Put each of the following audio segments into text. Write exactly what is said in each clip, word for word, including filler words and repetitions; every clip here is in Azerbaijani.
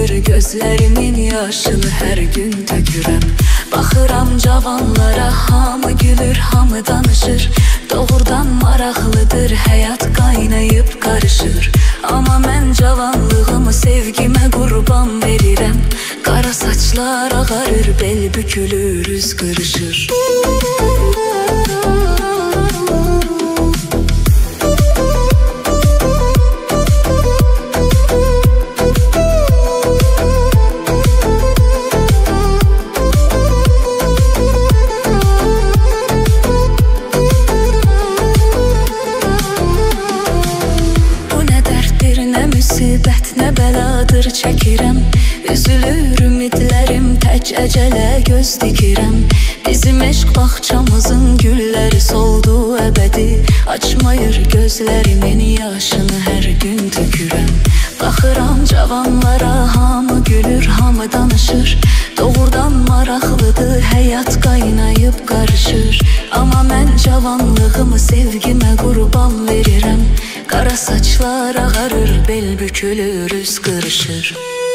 gülür, gözlərimin yaşını hər gün tökürəm. Baxıram cavanlara, hamı gülür, hamı danışır. Doğrudan maraqlıdır, həyat qaynayıb qarışır. Amma mən cavanlığımı sevgimə qurban verirəm. Qara saçlar ağarır, bel bükülür, üz qırışır. Müsibət nə bəladır çəkirəm. Üzülür ümidlərim, tək əcələ göz dikirəm. Bizim eşq bağçamızın gülləri soldu əbədi. Açmayır gözlərimin yaşını hər gün tökürəm. Baxıram cavanlara, hamı gülür, hamı danışır. Doğrudan maraqlıdır, həyat qaynayıb qarışır. Amma mən cavanlığımı sevgimə qurban verirəm. Qara saçlar ağarır, bel bükülür, üz qırışır.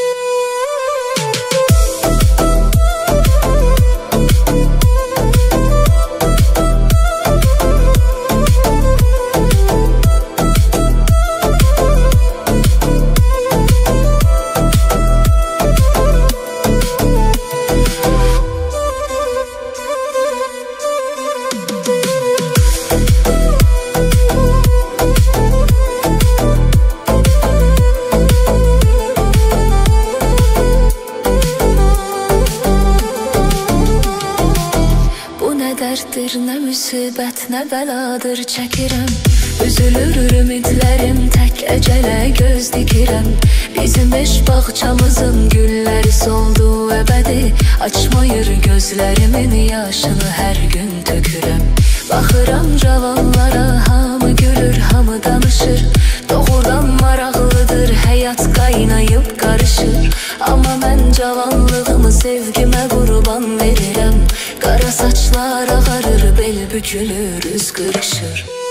Dərddir, nə müsibət, nə bəladır çəkirəm. Üzülür ümidlərim, tək əcələ göz dikirəm. Bizim eşq bağçamızın gülləri soldu əbədi. Açmayır gözlərimin yaşını hər gün tökürəm. Baxıram cavanlara, hamı gülür, hamı danışır. Doğrudan maraqlıdır, həyat qaynayıb qarışır. Amma mən cavanlığımı sevgimə qurban verirəm. Qara saçlar ağarır, bel bükülür, üz qırışır.